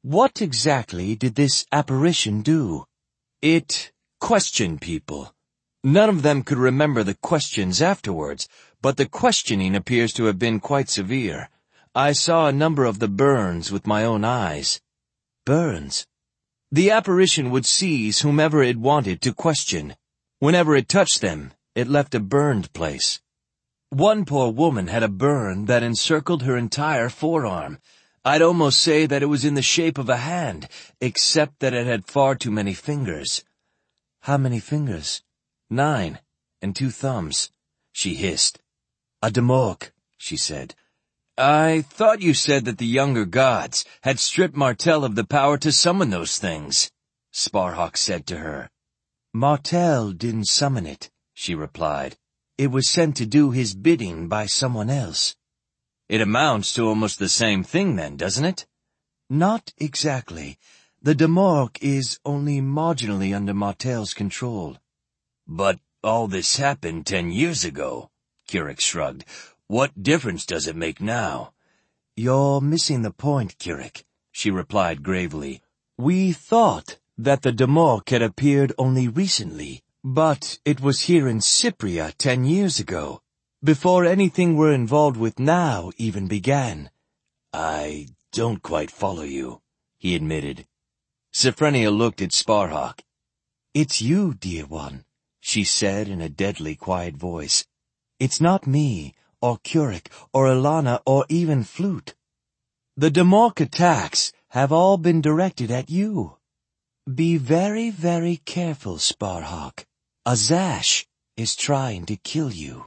What exactly did this apparition do? It questioned people. None of them could remember the questions afterwards, but the questioning appears to have been quite severe. I saw a number of the burns with my own eyes. Burns? The apparition would seize whomever it wanted to question. Whenever it touched them, it left a burned place. One poor woman had a burn that encircled her entire forearm. I'd almost say that it was in the shape of a hand, except that it had far too many fingers. How many fingers? 9, and 2 thumbs, she hissed. A Damorc, she said. I thought you said that the younger gods had stripped Martel of the power to summon those things, Sparhawk said to her. Martel didn't summon it, she replied. It was sent to do his bidding by someone else. It amounts to almost the same thing then, doesn't it? Not exactly. The Damorc is only marginally under Martel's control. But all this happened 10 years ago, Kirik shrugged. What difference does it make now? You're missing the point, Kirik, she replied gravely. We thought that the Damorc had appeared only recently, but it was here in Cypria 10 years ago, before anything we're involved with now even began. I don't quite follow you, he admitted. Sophrenia looked at Sparhawk. It's you, dear one, she said in a deadly quiet voice. It's not me, or Kirik, or Ilana, or even Flute. The Damorc attacks have all been directed at you. Be very, very careful, Sparhawk. Azash is trying to kill you.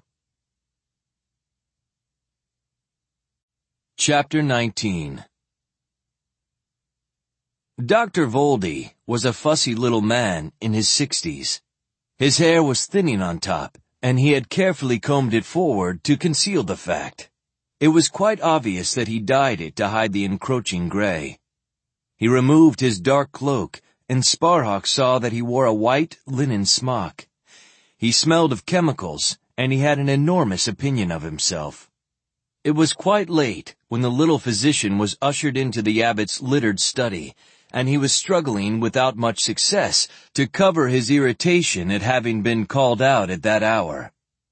Chapter 19. Dr. Voldy was a fussy little man in his 60s. His hair was thinning on top, and he had carefully combed it forward to conceal the fact. It was quite obvious that he dyed it to hide the encroaching gray. He removed his dark cloak, and Sparhawk saw that he wore a white linen smock. He smelled of chemicals, and he had an enormous opinion of himself. It was quite late when the little physician was ushered into the abbot's littered study, and he was struggling without much success to cover his irritation at having been called out at that hour.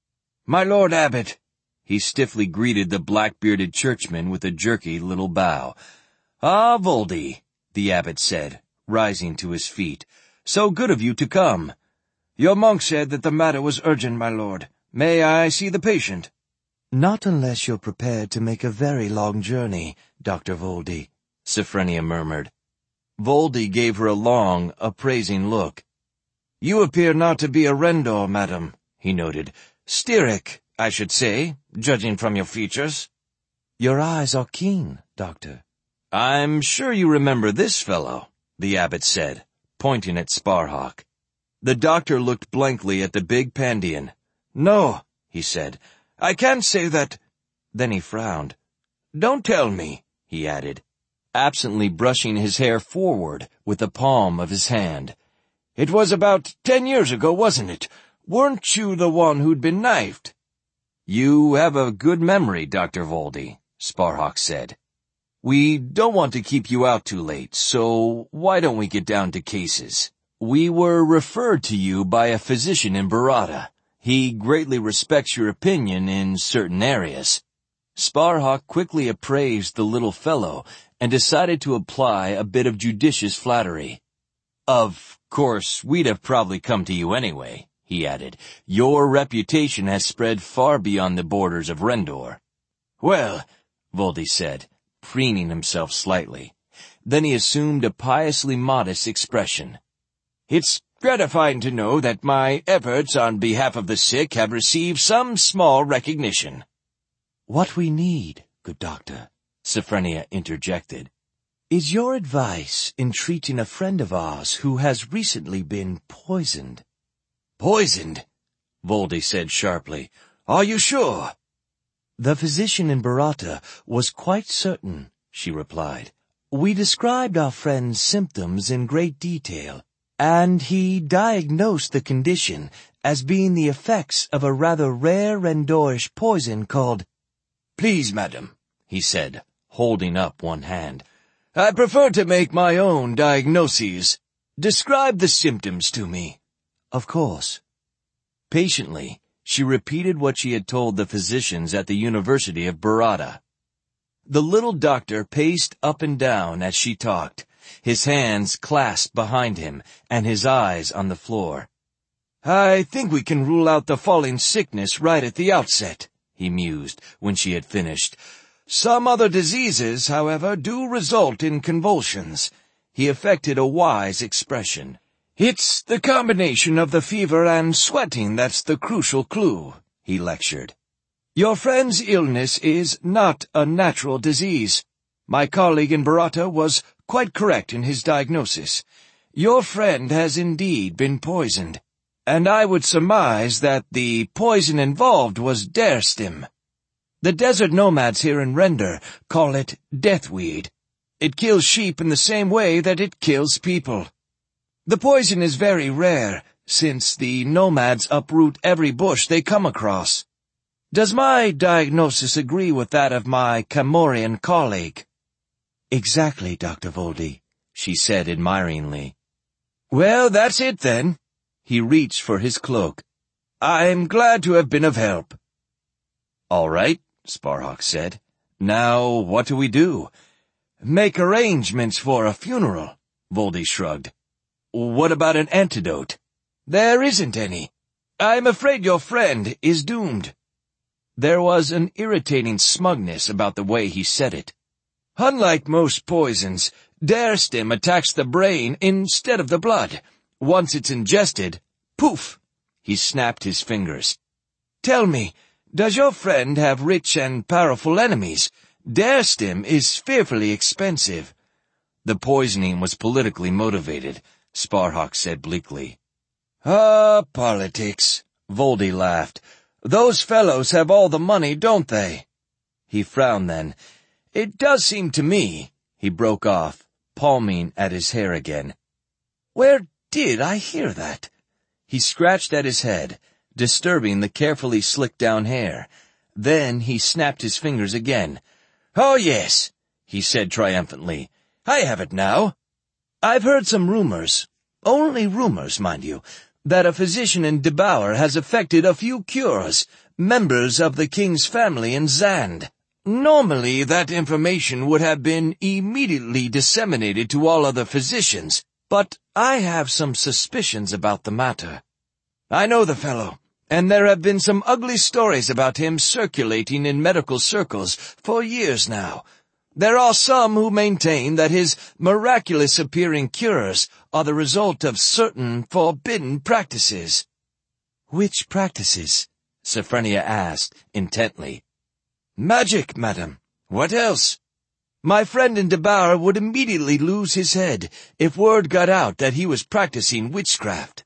My lord abbot, he stiffly greeted the black-bearded churchman with a jerky little bow. Ah, Voldy, the abbot said, rising to his feet. So good of you to come. Your monk said that the matter was urgent, my lord. May I see the patient? Not unless you're prepared to make a very long journey, Dr. Voldy, Sophrenia murmured. Voldy gave her a long, appraising look. You appear not to be a Rendor, madam, he noted. Styric, I should say, judging from your features. Your eyes are keen, Doctor. I'm sure you remember this fellow, the abbot said, pointing at Sparhawk. The doctor looked blankly at the big Pandian. No, he said, I can't say that. Then he frowned. Don't tell me, he added, absently brushing his hair forward with the palm of his hand. It was about 10 years ago, wasn't it? Weren't you the one who'd been knifed? You have a good memory, Dr. Voldy, Sparhawk said. We don't want to keep you out too late, so why don't we get down to cases? We were referred to you by a physician in Barada. He greatly respects your opinion in certain areas. Sparhawk quickly appraised the little fellow and decided to apply a bit of judicious flattery. Of course, we'd have probably come to you anyway, he added. Your reputation has spread far beyond the borders of Rendor. Well, Voldy said, preening himself slightly. Then he assumed a piously modest expression. It's gratifying to know that my efforts on behalf of the sick have received some small recognition. What we need, good doctor, Sophrenia interjected, is your advice in treating a friend of ours who has recently been poisoned. Poisoned? Voldy said sharply. Are you sure? The physician in Barata was quite certain, she replied. We described our friend's symptoms in great detail, and he diagnosed the condition as being the effects of a rather rare Rendorish poison called... Please, madam, he said, holding up one hand. I prefer to make my own diagnoses. Describe the symptoms to me." "Of course." Patiently, she repeated what she had told the physicians at the University of Barada. The little doctor paced up and down as she talked, his hands clasped behind him and his eyes on the floor. "I think we can rule out the falling sickness right at the outset," he mused when she had finished. "Some other diseases, however, do result in convulsions." He affected a wise expression. "It's the combination of the fever and sweating that's the crucial clue," he lectured. "Your friend's illness is not a natural disease. My colleague in Barata was quite correct in his diagnosis. Your friend has indeed been poisoned, and I would surmise that the poison involved was derstim. The desert nomads here in Render call it deathweed. It kills sheep in the same way that it kills people. The poison is very rare, since the nomads uproot every bush they come across. Does my diagnosis agree with that of my Camorian colleague?" "Exactly, Dr. Voldy," she said admiringly. "Well, that's it then." He reached for his cloak. "I'm glad to have been of help." "All right," Sparhawk said. "Now, what do we do?" "Make arrangements for a funeral," Voldy shrugged. "What about an antidote?" "There isn't any. I'm afraid your friend is doomed." There was an irritating smugness about the way he said it. "Unlike most poisons, derstim attacks the brain instead of the blood. Once it's ingested, poof!" He snapped his fingers. "Tell me, does your friend have rich and powerful enemies? Derstim is fearfully expensive." "The poisoning was politically motivated," Sparhawk said bleakly. Politics," Voldy laughed. "Those fellows have all the money, don't they?" He frowned then. "It does seem to me," he broke off, palming at his hair again. "Where did I hear that?" He scratched at his head, disturbing the carefully slicked down hair. Then he snapped his fingers again. "Oh, yes," he said triumphantly. "I have it now. I've heard some rumors, only rumors, mind you, that a physician in Debauer has effected a few cures, members of the king's family in Zand. Normally, that information would have been immediately disseminated to all other physicians, but I have some suspicions about the matter. I know the fellow, and there have been some ugly stories about him circulating in medical circles for years now. There are some who maintain that his miraculous-appearing cures are the result of certain forbidden practices." "Which practices?" Sophrenia asked intently. "Magic, madam. What else? My friend in Debauer would immediately lose his head if word got out that he was practicing witchcraft."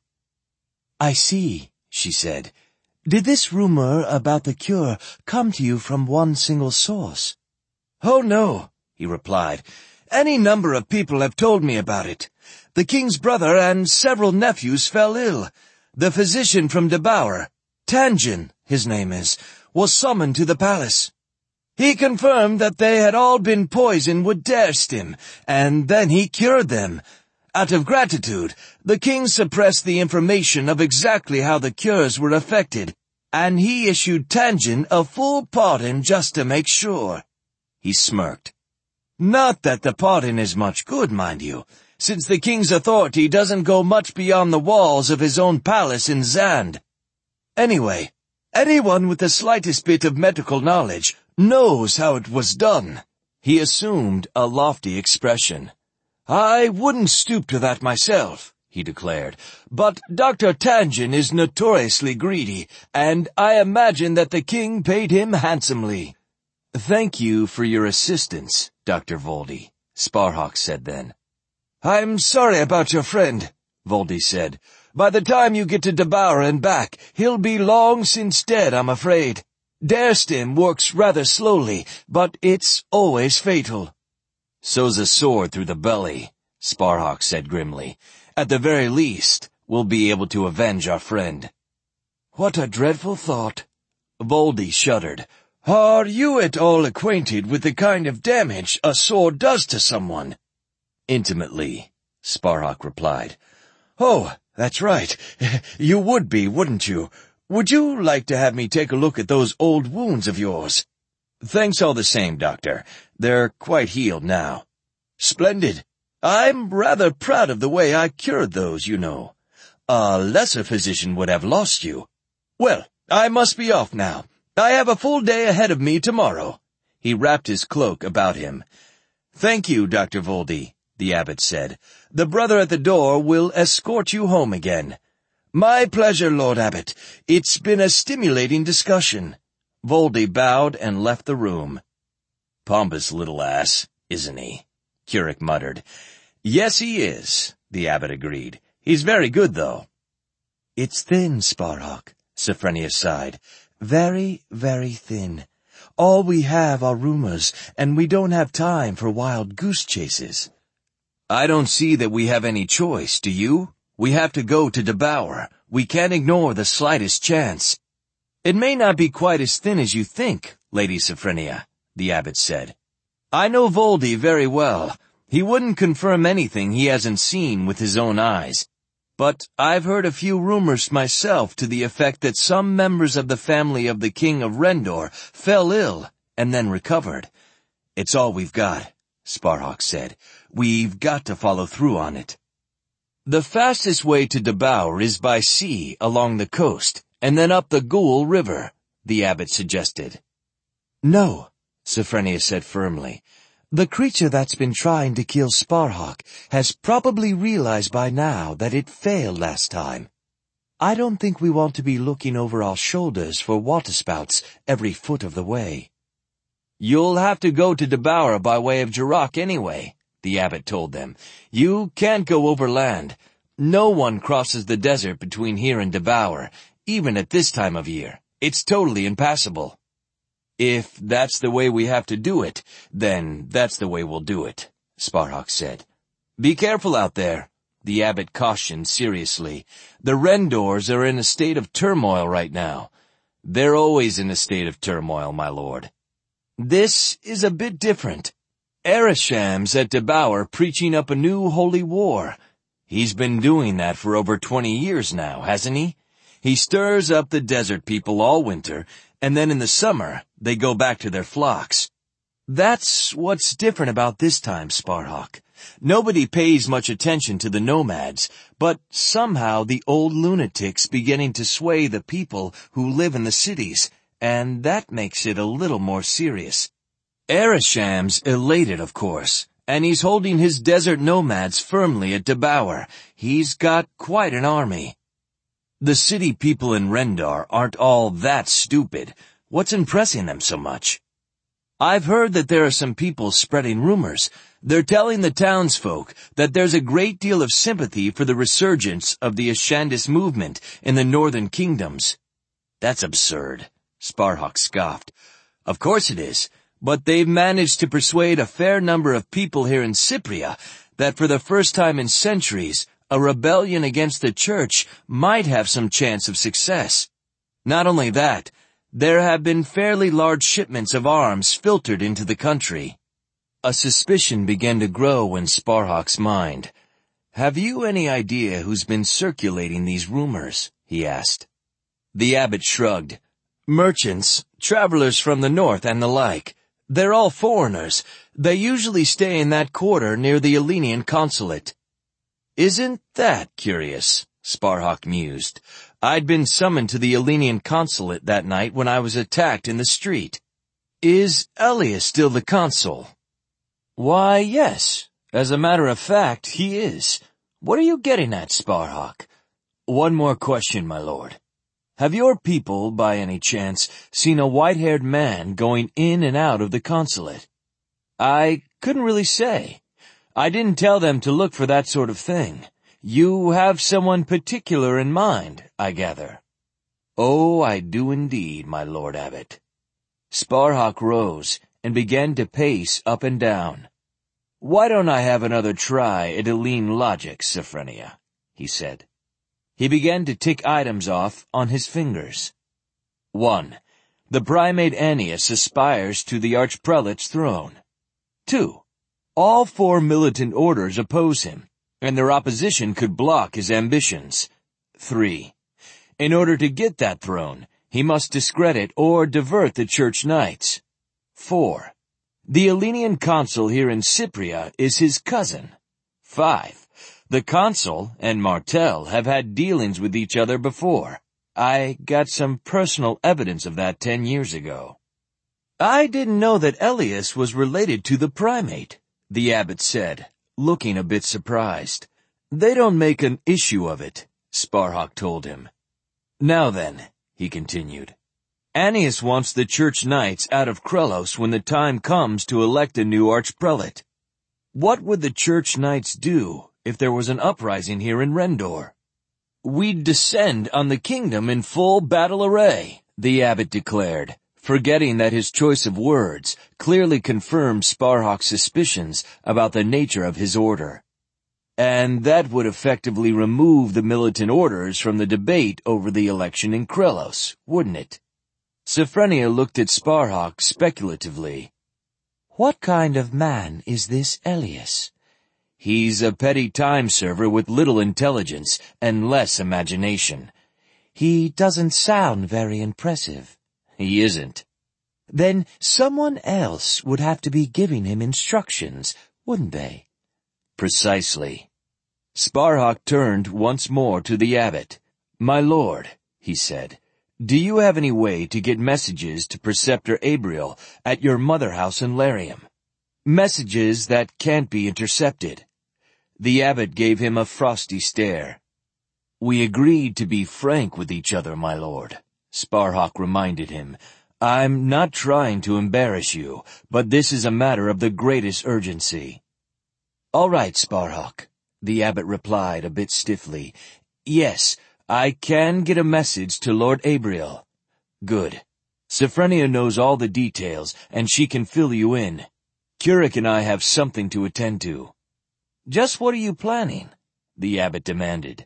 "I see," she said. "Did this rumor about the cure come to you from one single source?" "Oh, no," he replied. "Any number of people have told me about it. The king's brother and several nephews fell ill. The physician from Debauer, Tangen, his name is, was summoned to the palace. He confirmed that they had all been poisoned with derstim, and then he cured them. Out of gratitude, the king suppressed the information of exactly how the cures were effected, and he issued Tangen a full pardon just to make sure." He smirked. "Not that the pardon is much good, mind you, since the king's authority doesn't go much beyond the walls of his own palace in Zand. Anyway, anyone with the slightest bit of medical knowledge knows how it was done." He assumed a lofty expression. "I wouldn't stoop to that myself," he declared, "but Dr. Tangen is notoriously greedy, and I imagine that the king paid him handsomely." "Thank you for your assistance, Dr. Voldy," Sparhawk said then. "I'm sorry about your friend," Voldy said. "By the time you get to Debauer and back, he'll be long since dead, I'm afraid. Derstim works rather slowly, but it's always fatal." "So's a sword through the belly," Sparhawk said grimly. "At the very least, we'll be able to avenge our friend." "What a dreadful thought." Voldy shuddered. Are you at all acquainted with the kind of damage a sword does to someone? Intimately, Sparhawk replied. Oh, that's right. You would be, wouldn't you? Would you like to have me take a look at those old wounds of yours? Thanks all the same, Doctor. They're quite healed now. Splendid. I'm rather proud of the way I cured those, you know. A lesser physician would have lost you. Well, I must be off now. I have a full day ahead of me tomorrow. He wrapped his cloak about him. Thank you, Dr. Voldy, the abbot said. The brother at the door will escort you home again. My pleasure, Lord Abbot. It's been a stimulating discussion. Voldy bowed and left the room. Pompous little ass, isn't he? Keurig muttered. Yes, he is, the abbot agreed. He's very good, though. It's thin, Sparhawk, Sophrenia sighed. Very, very thin. All we have are rumors, and we don't have time for wild goose chases. I don't see that we have any choice, do you? We have to go to Debauer. We can't ignore the slightest chance. It may not be quite as thin as you think, Lady Sophrenia, the abbot said. I know Voldy very well. He wouldn't confirm anything he hasn't seen with his own eyes. But I've heard a few rumors myself to the effect that some members of the family of the King of Rendor fell ill and then recovered. It's all we've got, Sparhawk said. We've got to follow through on it. The fastest way to Debauer is by sea along the coast, and then up the Goul River, the abbot suggested. No, Sophrenia said firmly. The creature that's been trying to kill Sparhawk has probably realized by now that it failed last time. I don't think we want to be looking over our shoulders for waterspouts every foot of the way. You'll have to go to Debauer by way of Jurok anyway, the abbot told them. You can't go overland. No one crosses the desert between here and Debauer, even at this time of year. It's totally impassable. If that's the way we have to do it, then that's the way we'll do it, Sparhawk said. Be careful out there, the abbot cautioned seriously. The Rendors are in a state of turmoil right now. They're always in a state of turmoil, my lord. This is a bit different. Eresham's at Debauer preaching up a new holy war. He's been doing that for over 20 years now, hasn't he? He stirs up the desert people all winter, and then in the summer, they go back to their flocks. That's what's different about this time, Sparhawk. Nobody pays much attention to the nomads, but somehow the old lunatic's beginning to sway the people who live in the cities, and that makes it a little more serious. Eresham's elated, of course, and he's holding his desert nomads firmly at Debauer. He's got quite an army. The city people in Rendar aren't all that stupid. What's impressing them so much? I've heard that there are some people spreading rumors. They're telling the townsfolk that there's a great deal of sympathy for the resurgence of the Ashandis movement in the northern kingdoms. That's absurd, Sparhawk scoffed. Of course it is, but they've managed to persuade a fair number of people here in Cypria that for the first time in centuries, a rebellion against the church might have some chance of success. Not only that, there have been fairly large shipments of arms filtered into the country. A suspicion began to grow in Sparhawk's mind. Have you any idea who's been circulating these rumors? He asked. The abbot shrugged. Merchants, travelers from the north and the like. They're all foreigners. They usually stay in that quarter near the Elenian consulate. Isn't that curious? Sparhawk mused. I'd been summoned to the Elenian consulate that night when I was attacked in the street. Is Elias still the consul? Why, yes. As a matter of fact, he is. What are you getting at, Sparhawk? One more question, my lord. Have your people, by any chance, seen a white-haired man going in and out of the consulate? I couldn't really say. I didn't tell them to look for that sort of thing. You have someone particular in mind, I gather. Oh, I do indeed, my lord abbot. Sparhawk rose and began to pace up and down. Why don't I have another try at Elene logic, Sophrenia? He said. He began to tick items off on his fingers. 1. The primate Annius aspires to the archprelate's throne. 2. All 4 militant orders oppose him, and their opposition could block his ambitions. 3. In order to get that throne, he must discredit or divert the church knights. 4. The Hellenian consul here in Cypria is his cousin. 5. The consul and Martel have had dealings with each other before. I got some personal evidence of that 10 years ago. I didn't know that Elias was related to the primate, the abbot said, looking a bit surprised. They don't make an issue of it, Sparhawk told him. Now then, he continued, Annius wants the church knights out of Krelos when the time comes to elect a new archprelate. What would the church knights do if there was an uprising here in Rendor? We'd descend on the kingdom in full battle array, the abbot declared, forgetting that his choice of words clearly confirmed Sparhawk's suspicions about the nature of his order. And that would effectively remove the militant orders from the debate over the election in Krelos, wouldn't it? Sophrenia looked at Sparhawk speculatively. What kind of man is this Elias? He's a petty time server with little intelligence and less imagination. He doesn't sound very impressive. He isn't. Then someone else would have to be giving him instructions, wouldn't they? Precisely. Sparhawk turned once more to the abbot. My lord, he said, do you have any way to get messages to Preceptor Abriel at your mother house in Larium? Messages that can't be intercepted. The abbot gave him a frosty stare. We agreed to be frank with each other, my lord, Sparhawk reminded him. I'm not trying to embarrass you, but this is a matter of the greatest urgency. All right, Sparhawk, the abbot replied a bit stiffly. Yes, I can get a message to Lord Abriel. Good. Sophrenia knows all the details, and she can fill you in. Curric and I have something to attend to. Just what are you planning? The abbot demanded.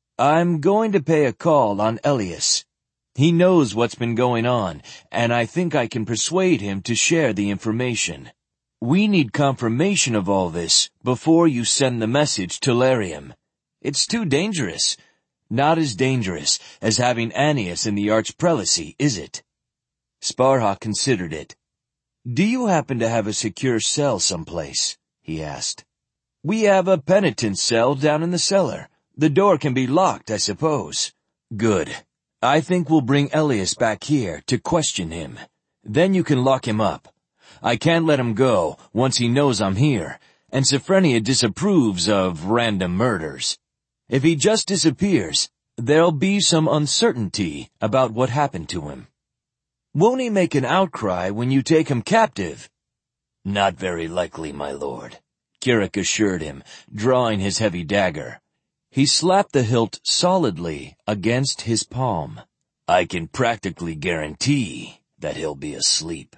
I'm going to pay a call on Elias. He knows what's been going on, and I think I can persuade him to share the information. We need confirmation of all this before you send the message to Larium. It's too dangerous. Not as dangerous as having Annius in the archprelacy, is it? Sparhawk considered it. Do you happen to have a secure cell someplace? He asked. We have a penitent's cell down in the cellar. The door can be locked, I suppose. Good. I think we'll bring Elias back here to question him. Then you can lock him up. I can't let him go once he knows I'm here, and Sophrenia disapproves of random murders. If he just disappears, there'll be some uncertainty about what happened to him. Won't he make an outcry when you take him captive? Not very likely, my lord, Curric assured him, drawing his heavy dagger. He slapped the hilt solidly against his palm. I can practically guarantee that he'll be asleep.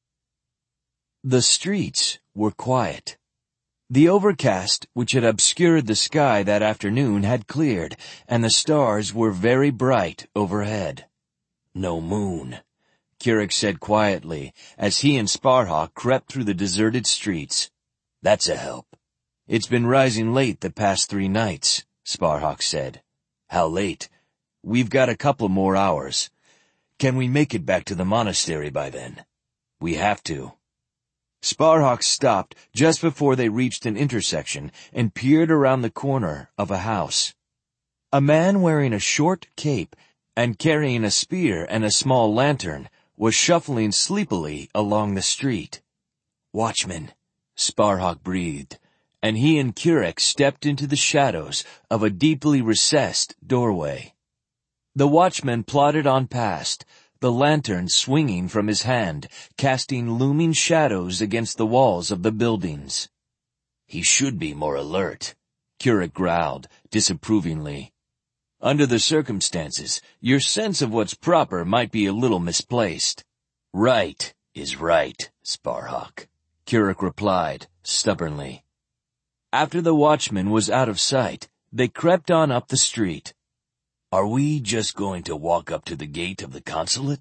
The streets were quiet. The overcast which had obscured the sky that afternoon had cleared, and the stars were very bright overhead. No moon, Curric said quietly as he and Sparhawk crept through the deserted streets. That's a help. It's been rising late the past 3 nights, Sparhawk said. How late? We've got a couple more hours. Can we make it back to the monastery by then? We have to. Sparhawk stopped just before they reached an intersection and peered around the corner of a house. A man wearing a short cape and carrying a spear and a small lantern was shuffling sleepily along the street. Watchman, Sparhawk breathed, and he and Curric stepped into the shadows of a deeply recessed doorway. The watchman plodded on past, the lantern swinging from his hand, casting looming shadows against the walls of the buildings. He should be more alert, Curric growled disapprovingly. Under the circumstances, your sense of what's proper might be a little misplaced. Right is right, Sparhawk, Curric replied stubbornly. After the watchman was out of sight, they crept on up the street. Are we just going to walk up to the gate of the consulate?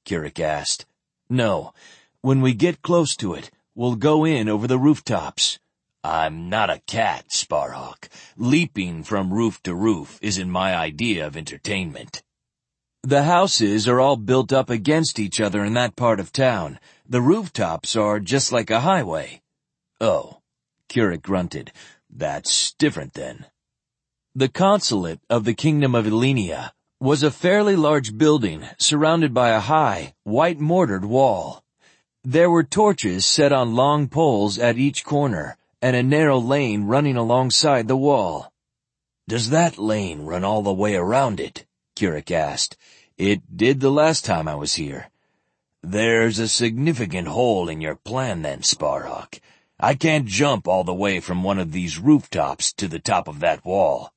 Kirik asked. No. When we get close to it, we'll go in over the rooftops. I'm not a cat, Sparhawk. Leaping from roof to roof isn't my idea of entertainment. The houses are all built up against each other in that part of town. The rooftops are just like a highway. Oh, Kirik grunted. That's different then. The consulate of the Kingdom of Elenia was a fairly large building surrounded by a high, white-mortared wall. There were torches set on long poles at each corner, and a narrow lane running alongside the wall. Does that lane run all the way around it? Kirik asked. It did the last time I was here. There's a significant hole in your plan then, Sparhawk. I can't jump all the way from one of these rooftops to the top of that wall.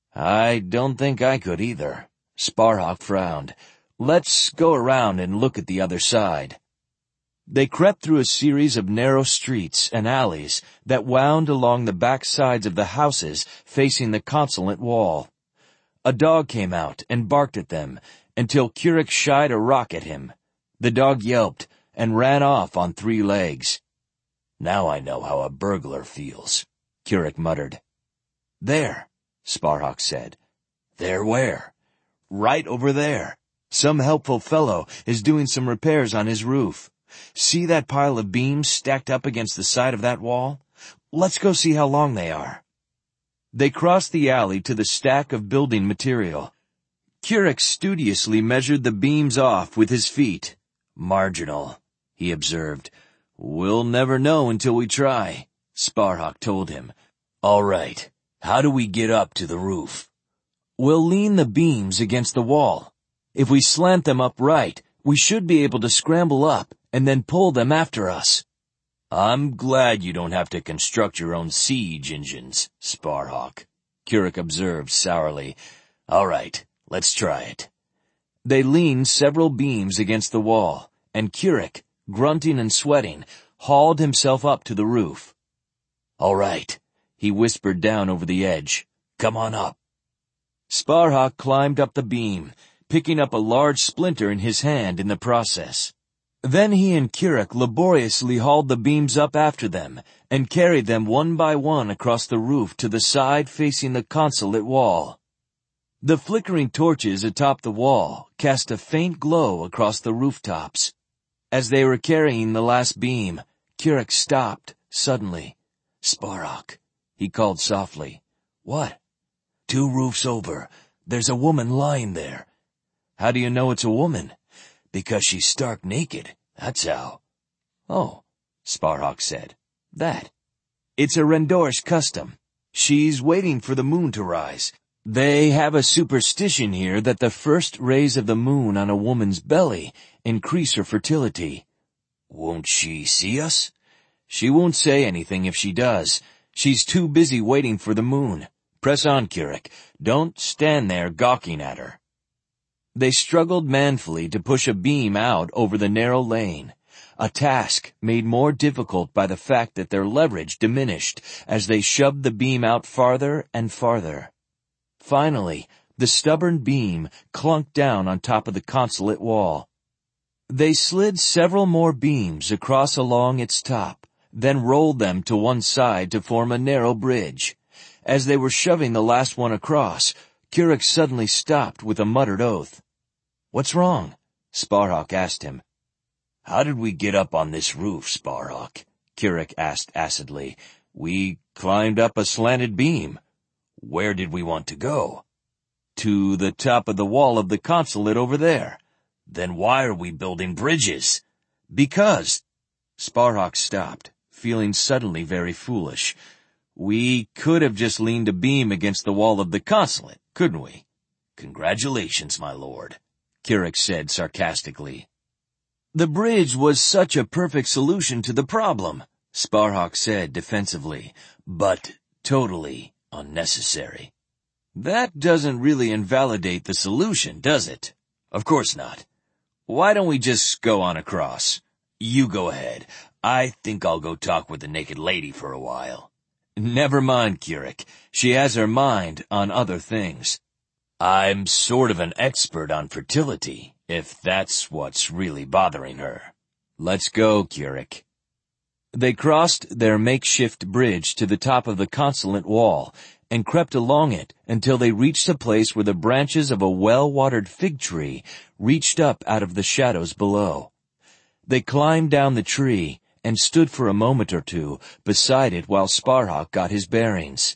I don't think I could either. Sparhawk frowned. Let's go around and look at the other side. They crept through a series of narrow streets and alleys that wound along the back sides of the houses facing the consulate wall. A dog came out and barked at them until Kirik shied a rock at him. The dog yelped and ran off on 3 legs. Now I know how a burglar feels, Kirik muttered. There, Sparhawk said. There where? Right over there. Some helpful fellow is doing some repairs on his roof. See that pile of beams stacked up against the side of that wall? Let's go see how long they are. They crossed the alley to the stack of building material. Kirik studiously measured the beams off with his feet. Marginal, he observed. We'll never know until we try, Sparhawk told him. All right, how do we get up to the roof? We'll lean the beams against the wall. If we slant them upright, we should be able to scramble up and then pull them after us. I'm glad you don't have to construct your own siege engines, Sparhawk, Kirik observed sourly. All right, let's try it. They leaned several beams against the wall, and Kirik, grunting and sweating, hauled himself up to the roof. All right, he whispered down over the edge. Come on up. Sparhawk climbed up the beam, picking up a large splinter in his hand in the process. Then he and Kirik laboriously hauled the beams up after them and carried them one by one across the roof to the side facing the consulate wall. The flickering torches atop the wall cast a faint glow across the rooftops. As they were carrying the last beam, Kirik stopped suddenly. Sparhawk, he called softly. What? 2 roofs over. There's a woman lying there. How do you know it's a woman? Because she's stark naked, that's how. Oh, Sparhawk said. That. It's a Rendorish custom. She's waiting for the moon to rise. They have a superstition here that the first rays of the moon on a woman's belly increase her fertility. Won't she see us? She won't say anything if she does. She's too busy waiting for the moon. Press on, Kirik. Don't stand there gawking at her. They struggled manfully to push a beam out over the narrow lane, a task made more difficult by the fact that their leverage diminished as they shoved the beam out farther and farther. Finally, the stubborn beam clunked down on top of the consulate wall. They slid several more beams across along its top, then rolled them to one side to form a narrow bridge. As they were shoving the last one across, Kirik suddenly stopped with a muttered oath. What's wrong? Sparhawk asked him. How did we get up on this roof, Sparhawk? Kirik asked acidly. We climbed up a slanted beam. Where did we want to go? To the top of the wall of the consulate over there. Then why are we building bridges? Because. Sparhawk stopped, feeling suddenly very foolish. We could have just leaned a beam against the wall of the consulate, couldn't we? Congratulations, my lord, Kirik said sarcastically. The bridge was such a perfect solution to the problem, Sparhawk said defensively, but totally unnecessary. That doesn't really invalidate the solution, does it? Of course not. Why don't we just go on across? You go ahead. I think I'll go talk with the naked lady for a while. Never mind, Kirik. She has her mind on other things. I'm sort of an expert on fertility, if that's what's really bothering her. Let's go, Kirik. They crossed their makeshift bridge to the top of the consulate wall and crept along it until they reached a place where the branches of a well-watered fig tree reached up out of the shadows below. They climbed down the tree and stood for a moment or two beside it while Sparhawk got his bearings.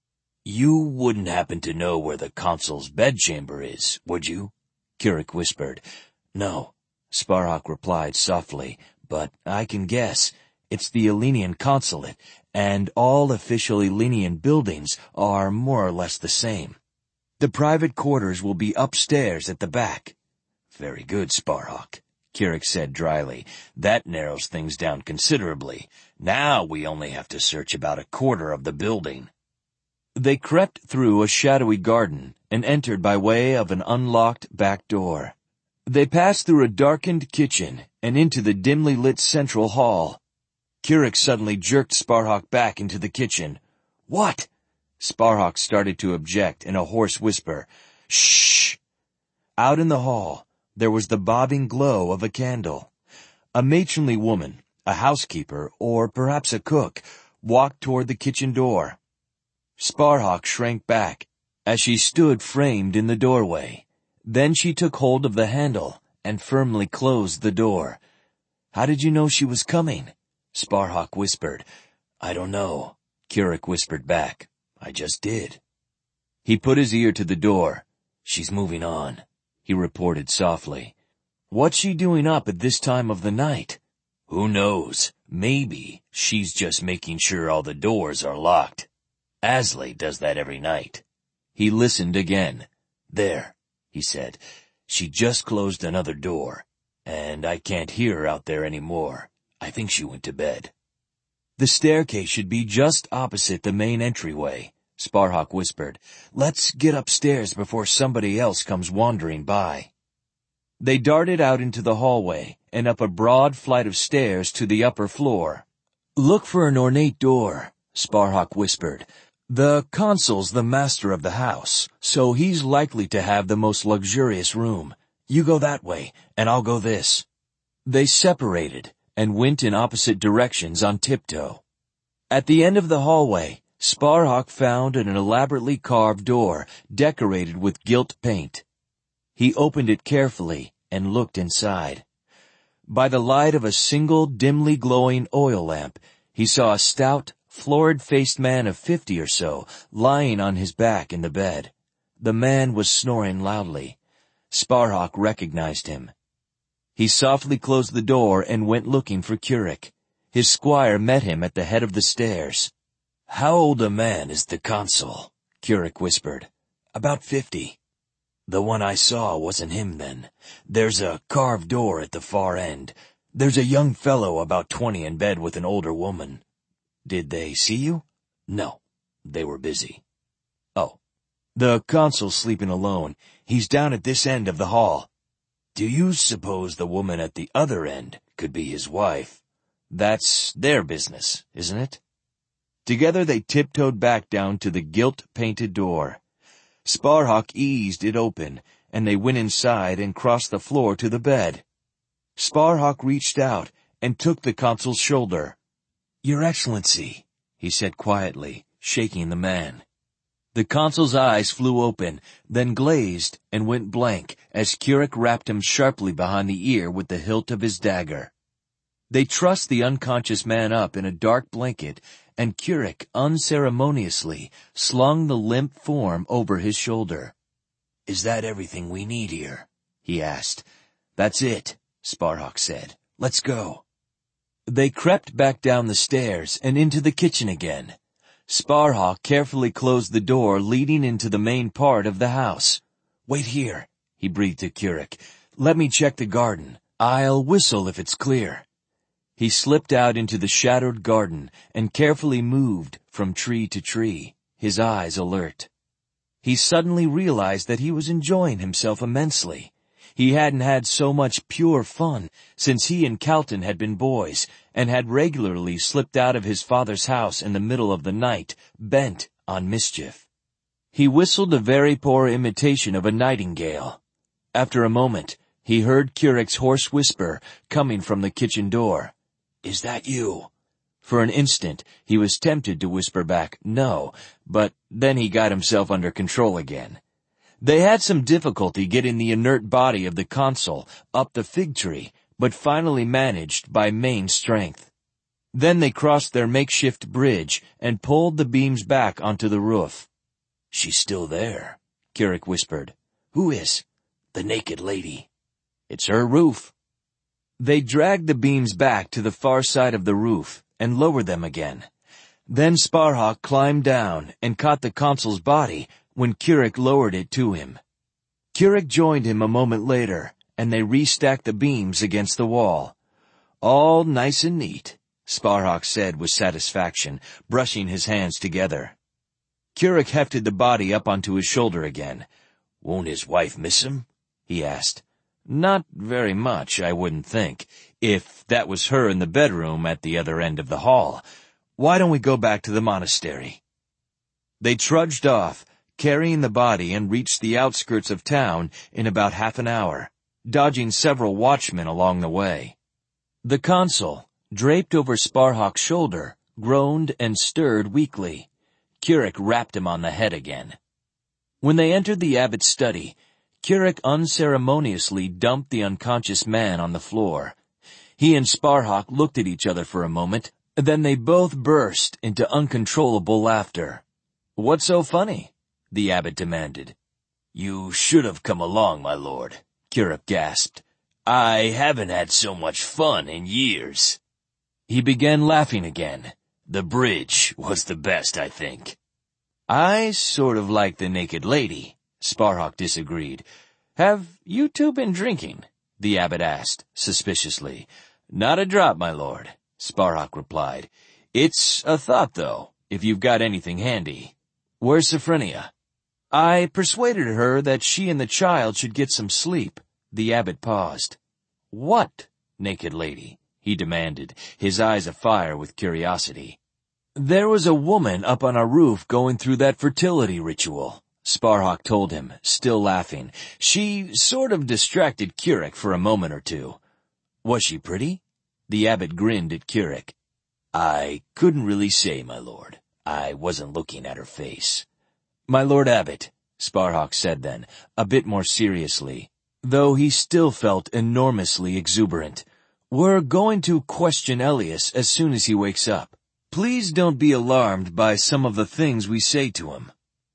"You wouldn't happen to know where the consul's bedchamber is, would you?" Kirik whispered. "No," Sparhawk replied softly, "but I can guess. It's the Elenian consulate, and all official Elenian buildings are more or less the same. The private quarters will be upstairs at the back." "Very good, Sparhawk," Kirik said dryly. "That narrows things down considerably. Now we only have to search about a quarter of the building." They crept through a shadowy garden and entered by way of an unlocked back door. They passed through a darkened kitchen and into the dimly lit central hall. Kirik suddenly jerked Sparhawk back into the kitchen. "What?" Sparhawk started to object in a hoarse whisper. "Shh!" Out in the hall, there was the bobbing glow of a candle. A matronly woman, a housekeeper, or perhaps a cook, walked toward the kitchen door. Sparhawk shrank back as she stood framed in the doorway. Then she took hold of the handle and firmly closed the door. "How did you know she was coming?" Sparhawk whispered. "I don't know," Kirik whispered back. "I just did." He put his ear to the door. "She's moving on," he reported softly. "What's she doing up at this time of the night?" "Who knows? Maybe she's just making sure all the doors are locked. Asley does that every night." He listened again. "There," he said. "She just closed another door, and I can't hear her out there anymore. I think she went to bed." "The staircase should be just opposite the main entryway," Sparhawk whispered. "Let's get upstairs before somebody else comes wandering by." They darted out into the hallway and up a broad flight of stairs to the upper floor. "Look for an ornate door," Sparhawk whispered. "The consul's the master of the house, so he's likely to have the most luxurious room. You go that way, and I'll go this." They separated and went in opposite directions on tiptoe. At the end of the hallway, Sparhawk found an elaborately carved door decorated with gilt paint. He opened it carefully and looked inside. By the light of a single dimly glowing oil lamp, he saw a stout, florid-faced man of 50 or so lying on his back in the bed. The man was snoring loudly. Sparhawk recognized him. He softly closed the door and went looking for Kirik. His squire met him at the head of the stairs. "How old a man is the consul?" Kirik whispered. "About 50. "The one I saw wasn't him then. There's a carved door at the far end. There's a young fellow about 20 in bed with an older woman." "Did they see you?" "No. They were busy." "Oh. The consul's sleeping alone. He's down at this end of the hall." "Do you suppose the woman at the other end could be his wife?" "That's their business, isn't it?" Together they tiptoed back down to the gilt-painted door. Sparhawk eased it open, and they went inside and crossed the floor to the bed. Sparhawk reached out and took the consul's shoulder. "Your Excellency," he said quietly, shaking the man. The consul's eyes flew open, then glazed and went blank as Kirik rapped him sharply behind the ear with the hilt of his dagger. They trussed the unconscious man up in a dark blanket, and Kirik unceremoniously slung the limp form over his shoulder. "Is that everything we need here?" he asked. "That's it," Sparhawk said. "Let's go." They crept back down the stairs and into the kitchen again. Sparhawk carefully closed the door leading into the main part of the house. "Wait here," he breathed to Kirik. "Let me check the garden. I'll whistle if it's clear." He slipped out into the shadowed garden and carefully moved from tree to tree, his eyes alert. He suddenly realized that he was enjoying himself immensely. He hadn't had so much pure fun since he and Calton had been boys and had regularly slipped out of his father's house in the middle of the night, bent on mischief. He whistled a very poor imitation of a nightingale. After a moment, He heard Kirek's hoarse whisper coming from the kitchen door. "Is that you?" For an instant, he was tempted to whisper back, "No," but then he got himself under control again. They had some difficulty getting the inert body of the consul up the fig tree, but finally managed by main strength. Then they crossed their makeshift bridge and pulled the beams back onto the roof. "She's still there," Kirek whispered. "Who is?" "The naked lady." "It's her roof." They dragged the beams back to the far side of the roof and lowered them again. Then Sparhawk climbed down and caught the consul's body when Kirek lowered it to him. Kirek joined him a moment later, and they restacked the beams against the wall. "All nice and neat," Sparhawk said with satisfaction, brushing his hands together. Kirek hefted the body up onto his shoulder again. "Won't his wife miss him?" he asked. "Not very much, I wouldn't think, if that was her in the bedroom at the other end of the hall. Why don't we go back to the monastery?" They trudged off, carrying the body, and reached the outskirts of town in about half an hour, dodging several watchmen along the way. The consul, draped over Sparhawk's shoulder, groaned and stirred weakly. Kirek rapped him on the head again. When they entered the abbot's study, Kirek unceremoniously dumped the unconscious man on the floor. He and Sparhawk looked at each other for a moment, then they both burst into uncontrollable laughter. "What's so funny?" the abbot demanded. "You should have come along, my lord," Kirek gasped. "I haven't had so much fun in years." He began laughing again. "The bridge was the best, I think." "I sort of like the naked lady," Sparhawk disagreed. "Have you two been drinking?" the abbot asked, suspiciously. "Not a drop, my lord," Sparhawk replied. "It's a thought, though, if you've got anything handy. Where's Sophronia?" "I persuaded her that she and the child should get some sleep." The abbot paused. "What naked lady?" he demanded, his eyes afire with curiosity. "There was a woman up on our roof going through that fertility ritual," Sparhawk told him, still laughing. "She sort of distracted Kirek for a moment or two." "Was she pretty?" The abbot grinned at Kirek. "I couldn't really say, my lord. I wasn't looking at her face." "My lord abbot," Sparhawk said then, a bit more seriously, though he still felt enormously exuberant, "we're going to question Elias as soon as he wakes up. Please don't be alarmed by some of the things we say to him."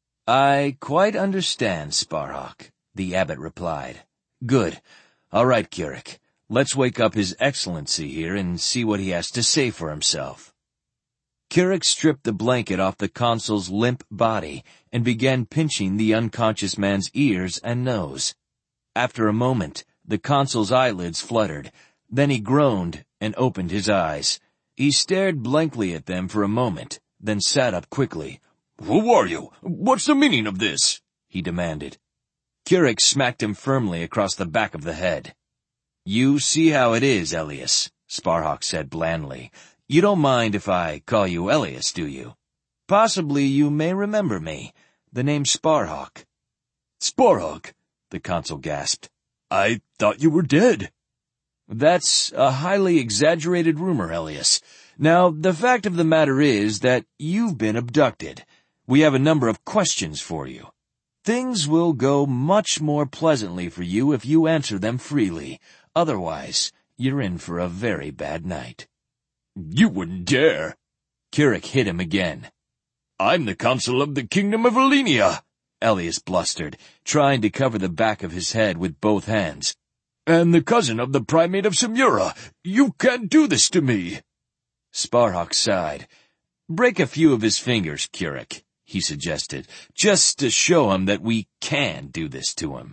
"I quite understand, Sparhawk," the abbot replied. "Good. All right, Kirek. Let's wake up His Excellency here and see what he has to say for himself." Kirek stripped the blanket off the consul's limp body and began pinching the unconscious man's ears and nose. After a moment, the consul's eyelids fluttered. Then he groaned and opened his eyes. He stared blankly at them for a moment, then sat up quickly. "Who are you? What's the meaning of this?" he demanded. Kirek smacked him firmly across the back of the head. "You see how it is, Elias," Sparhawk said blandly. "You don't mind if I call you Elias, do you? Possibly you may remember me. The name's Sparhawk." "Sparhawk?" the consul gasped. "I thought you were dead." "That's a highly exaggerated rumor, Elias. Now, the fact of the matter is that you've been abducted. We have a number of questions for you. Things will go much more pleasantly for you if you answer them freely. Otherwise, you're in for a very bad night." "You wouldn't dare." Kirek hit him again. "I'm the consul of the Kingdom of Elenia," Elias blustered, trying to cover the back of his head with both hands. "And the cousin of the primate of Samura. You can't do this to me." Sparhawk sighed. "Break a few of his fingers, Kirek," he suggested, "just to show him that we can do this to him."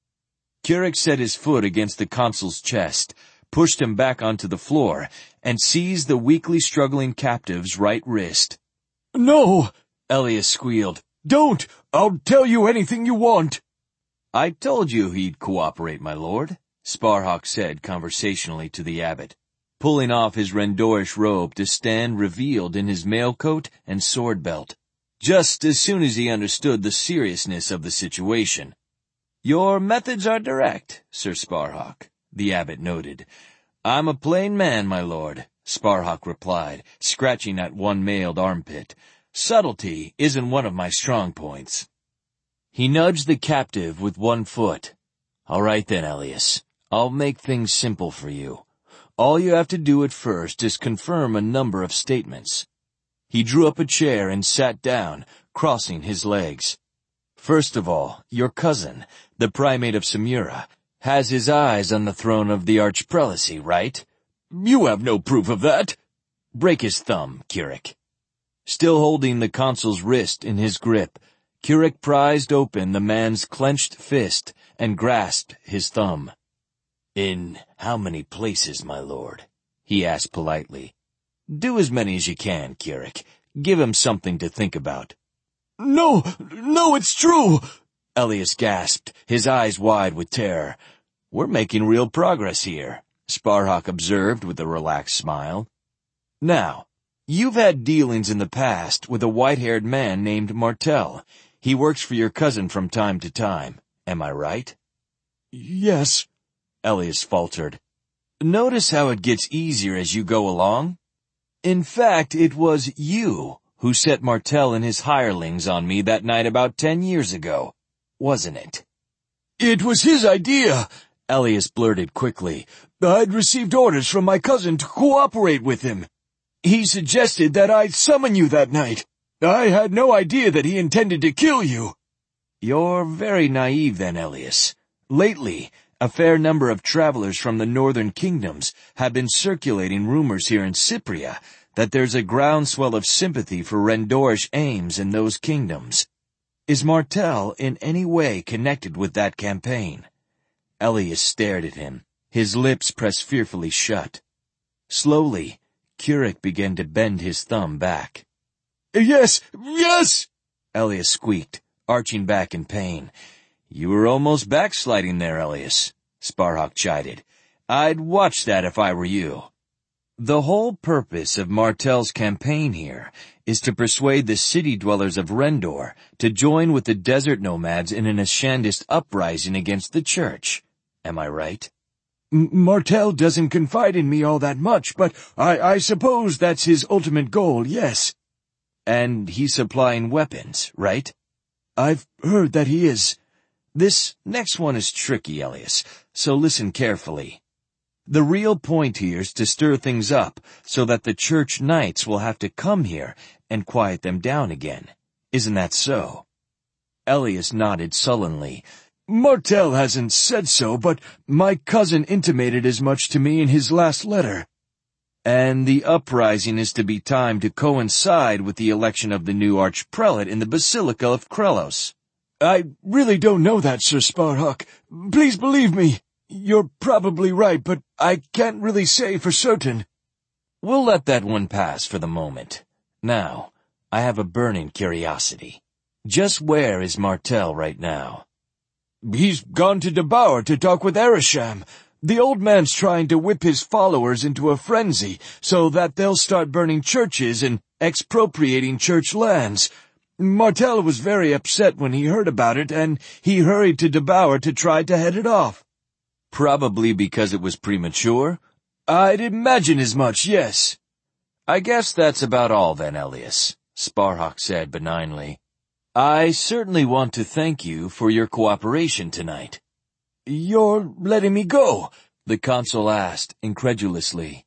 Kirek set his foot against the consul's chest, pushed him back onto the floor, and seized the weakly struggling captive's right wrist. "No!" Elias squealed. "Don't! I'll tell you anything you want." "I told you he'd cooperate, my lord," Sparhawk said conversationally to the abbot, pulling off his Rendorish robe to stand revealed in his mail coat and sword belt, just as soon as he understood the seriousness of the situation. Your methods are direct, Sir Sparhawk, the abbot noted. I'm a plain man, my lord, Sparhawk replied, scratching at one mailed armpit. Subtlety isn't one of my strong points. He nudged the captive with one foot. All right then, Elias. I'll make things simple for you. All you have to do at first is confirm a number of statements. He drew up a chair and sat down, crossing his legs. First of all, your cousin, the primate of Samura, has his eyes on the throne of the archprelacy, right? You have no proof of that. Break his thumb, Kirik. Still holding the consul's wrist in his grip, Kirik prized open the man's clenched fist and grasped his thumb. In how many places, my lord? He asked politely. Do as many as you can, Kirik. Give him something to think about. No, it's true! Elias gasped, his eyes wide with terror. We're making real progress here, Sparhawk observed with a relaxed smile. Now, you've had dealings in the past with a white-haired man named Martel. He works for your cousin from time to time. Am I right? Yes, Elias faltered. Notice how it gets easier as you go along? In fact, it was you who set Martel and his hirelings on me that night about 10 years ago, wasn't it? It was his idea, Elias blurted quickly. I'd received orders from my cousin to cooperate with him. He suggested that I summon you that night. I had no idea that he intended to kill you. You're very naive then, Elias. Lately, a fair number of travelers from the northern kingdoms have been circulating rumors here in Cypria that there's a groundswell of sympathy for Rendorish aims in those kingdoms. Is Martel in any way connected with that campaign? Elias stared at him, his lips pressed fearfully shut. Slowly, Kirik began to bend his thumb back. Yes! Elias squeaked, arching back in pain. You were almost backsliding there, Elias, Sparhawk chided. I'd watch that if I were you. The whole purpose of Martel's campaign here is to persuade the city-dwellers of Rendor to join with the desert nomads in an Ashandist uprising against the church. Am I right? Martel doesn't confide in me all that much, but I suppose that's his ultimate goal, yes. And he's supplying weapons, right? I've heard that he is. This next one is tricky, Elias, so listen carefully. The real point here is to stir things up so that the church knights will have to come here and quiet them down again. Isn't that so? Elias nodded sullenly. Martel hasn't said so, but my cousin intimated as much to me in his last letter. And the uprising is to be timed to coincide with the election of the new archprelate in the Basilica of Krelos. I really don't know that, Sir Sparhawk. Please believe me. You're probably right, but I can't really say for certain. We'll let that one pass for the moment. Now, I have a burning curiosity. Just where is Martel right now? He's gone to Debaur to talk with Eresham. The old man's trying to whip his followers into a frenzy so that they'll start burning churches and expropriating church lands. Martel was very upset when he heard about it, and he hurried to Debaur to try to head it off. Probably because it was premature? I'd imagine as much, yes. I guess that's about all then, Elias, Sparhawk said benignly. I certainly want to thank you for your cooperation tonight. You're letting me go? The consul asked incredulously.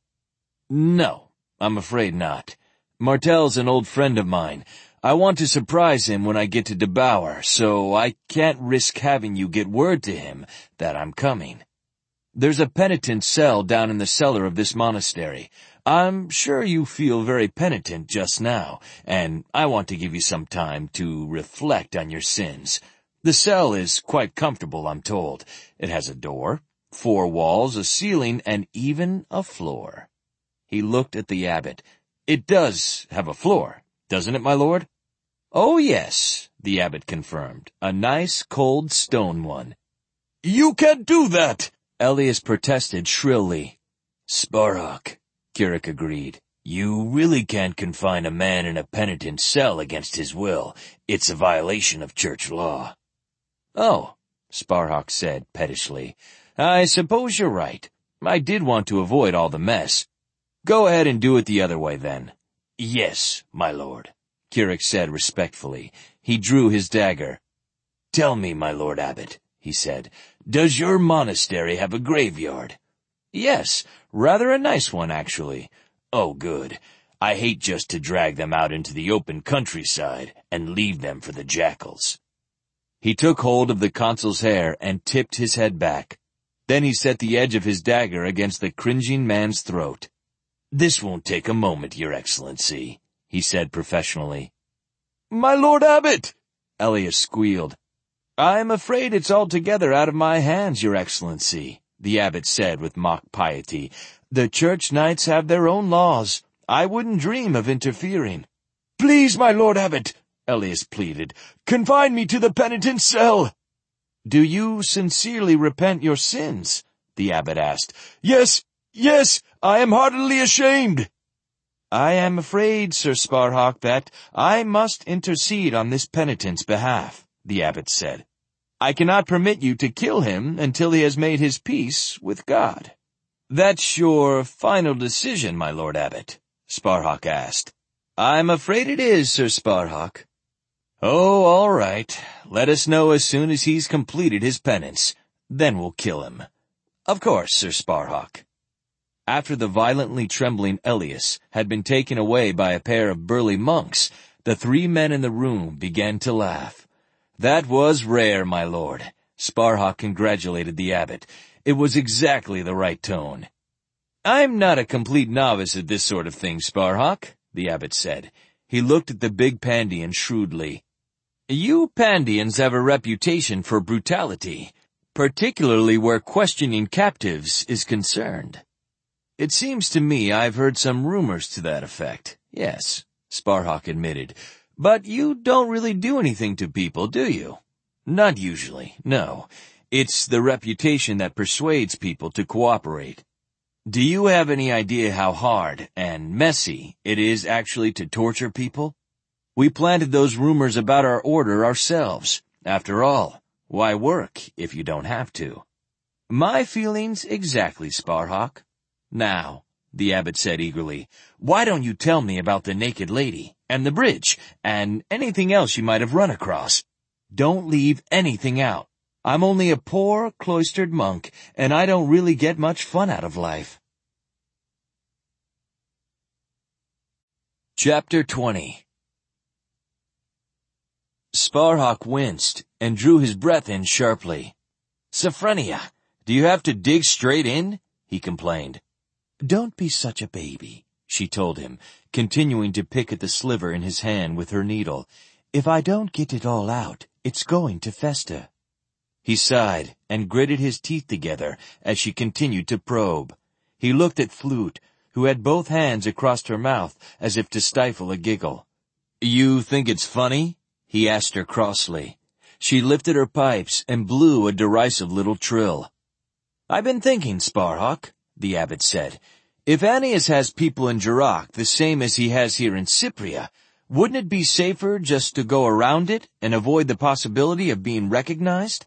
No, I'm afraid not. Martel's an old friend of mine. I want to surprise him when I get to Debaur, so I can't risk having you get word to him that I'm coming. There's a penitent cell down in the cellar of this monastery. I'm sure you feel very penitent just now, and I want to give you some time to reflect on your sins. The cell is quite comfortable, I'm told. It has a door, 4 walls, a ceiling, and even a floor. He looked at the abbot. It does have a floor, doesn't it, my lord? Oh, yes, the abbot confirmed. A nice, cold stone one. You can't do that! Elias protested shrilly. Sparhawk, Kirik agreed. You really can't confine a man in a penitent's cell against his will. It's a violation of church law. Oh, Sparhawk said pettishly. I suppose you're right. I did want to avoid all the mess. Go ahead and do it the other way then. Yes, my lord, Kirik said respectfully. He drew his dagger. Tell me, my lord abbot, he said, does your monastery have a graveyard? Yes, rather a nice one, actually. Oh, good. I hate just to drag them out into the open countryside and leave them for the jackals. He took hold of the consul's hair and tipped his head back. Then he set the edge of his dagger against the cringing man's throat. This won't take a moment, Your Excellency, he said professionally. My lord abbot, Elias squealed. I'm afraid it's altogether out of my hands, Your Excellency, the abbot said with mock piety. The church knights have their own laws. I wouldn't dream of interfering. Please, my lord abbot, Elias pleaded, confine me to the penitent's cell. Do you sincerely repent your sins? The abbot asked. Yes, I am heartily ashamed. I am afraid, Sir Sparhawk, that I must intercede on this penitent's behalf, the abbot said. I cannot permit you to kill him until he has made his peace with God. That's your final decision, my lord abbot? Sparhawk asked. I'm afraid it is, Sir Sparhawk. Oh, all right. Let us know as soon as he's completed his penance. Then we'll kill him. Of course, Sir Sparhawk. After the violently trembling Elias had been taken away by a pair of burly monks, the three men in the room began to laugh. That was rare, my lord. Sparhawk congratulated the abbot. It was exactly the right tone. I'm not a complete novice at this sort of thing, Sparhawk, the abbot said. He looked at the big Pandian shrewdly. You Pandians have a reputation for brutality, particularly where questioning captives is concerned. It seems to me I've heard some rumors to that effect. Yes, Sparhawk admitted. But you don't really do anything to people, do you? Not usually, no. It's the reputation that persuades people to cooperate. Do you have any idea how hard and messy it is actually to torture people? We planted those rumors about our order ourselves. After all, why work if you don't have to? My feelings exactly, Sparhawk. Now, the abbot said eagerly, why don't you tell me about the naked lady, and the bridge, and anything else you might have run across? Don't leave anything out. I'm only a poor, cloistered monk, and I don't really get much fun out of life. Chapter 20. Sparhawk winced and drew his breath in sharply. Sophrenia, do you have to dig straight in? He complained. Don't be such a baby, she told him, continuing to pick at the sliver in his hand with her needle. If I don't get it all out, it's going to fester. He sighed and gritted his teeth together as she continued to probe. He looked at Flute, who had both hands across her mouth as if to stifle a giggle. You think it's funny? He asked her crossly. She lifted her pipes and blew a derisive little trill. I've been thinking, Sparhawk, the abbot said. If Annius has people in Jirak the same as he has here in Cypria, wouldn't it be safer just to go around it and avoid the possibility of being recognized?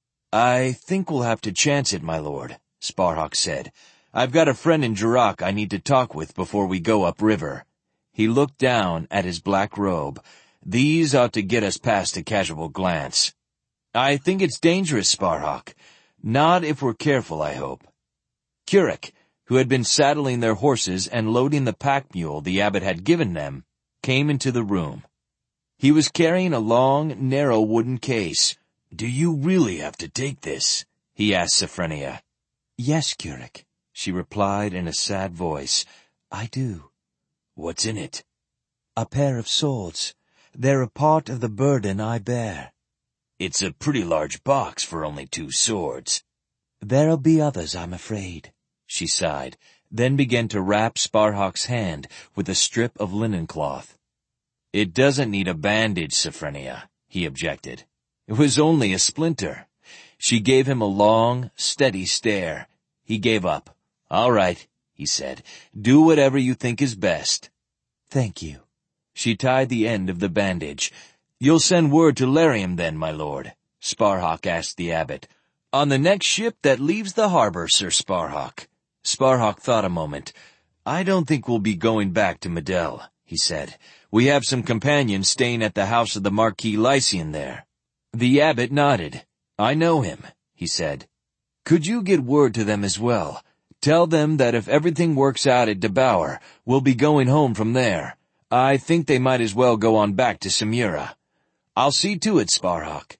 I think we'll have to chance it, my lord, Sparhawk said. I've got a friend in Jirak I need to talk with before we go upriver. He looked down at his black robe. These ought to get us past a casual glance. I think it's dangerous, Sparhawk. Not if we're careful, I hope. Kirik, who had been saddling their horses and loading the pack mule the abbot had given them, came into the room. He was carrying a long, narrow wooden case. Do you really have to take this? He asked Sophrenia. Yes, Kirik, she replied in a sad voice. I do. What's in it? A pair of swords. They're a part of the burden I bear. It's a pretty large box for only 2 swords. There'll be others, I'm afraid, she sighed, then began to wrap Sparhawk's hand with a strip of linen cloth. It doesn't need a bandage, Sophrenia, he objected. It was only a splinter. She gave him a long, steady stare. He gave up. All right, he said. Do whatever you think is best. Thank you. She tied the end of the bandage. You'll send word to Larium then, my lord, Sparhawk asked the abbot. "On the next ship that leaves the harbor, Sir Sparhawk." Sparhawk thought a moment. "I don't think we'll be going back to Medell," he said. "We have some companions staying at the house of the Marquis Lycian there." The abbot nodded. "I know him," he said. "Could you get word to them as well? Tell them that if everything works out at De Bower, we'll be going home from there. I think they might as well go on back to Samura. I'll see to it, Sparhawk."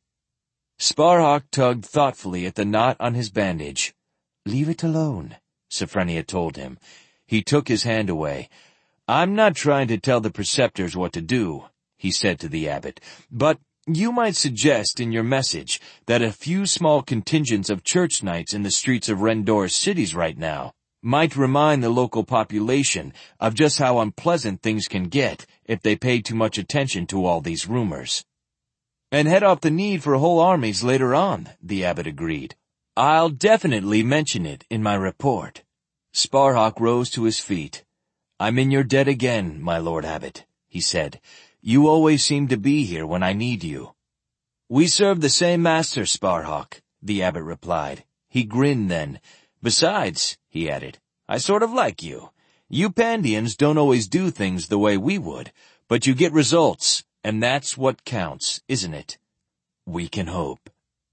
Sparhawk tugged thoughtfully at the knot on his bandage. "Leave it alone," Sophrenia told him. He took his hand away. "I'm not trying to tell the preceptors what to do," he said to the abbot, "but you might suggest in your message that a few small contingents of church knights in the streets of Rendor's cities right now might remind the local population of just how unpleasant things can get if they pay too much attention to all these rumors." "And head off the need for whole armies later on," the abbot agreed. "I'll definitely mention it in my report." Sparhawk rose to his feet. "I'm in your debt again, my Lord Abbot," he said. "You always seem to be here when I need you." "We serve the same master, Sparhawk," the abbot replied. He grinned then. "Besides," he added, "I sort of like you. You Pandians don't always do things the way we would, but you get results, and that's what counts, isn't it?" "We can hope."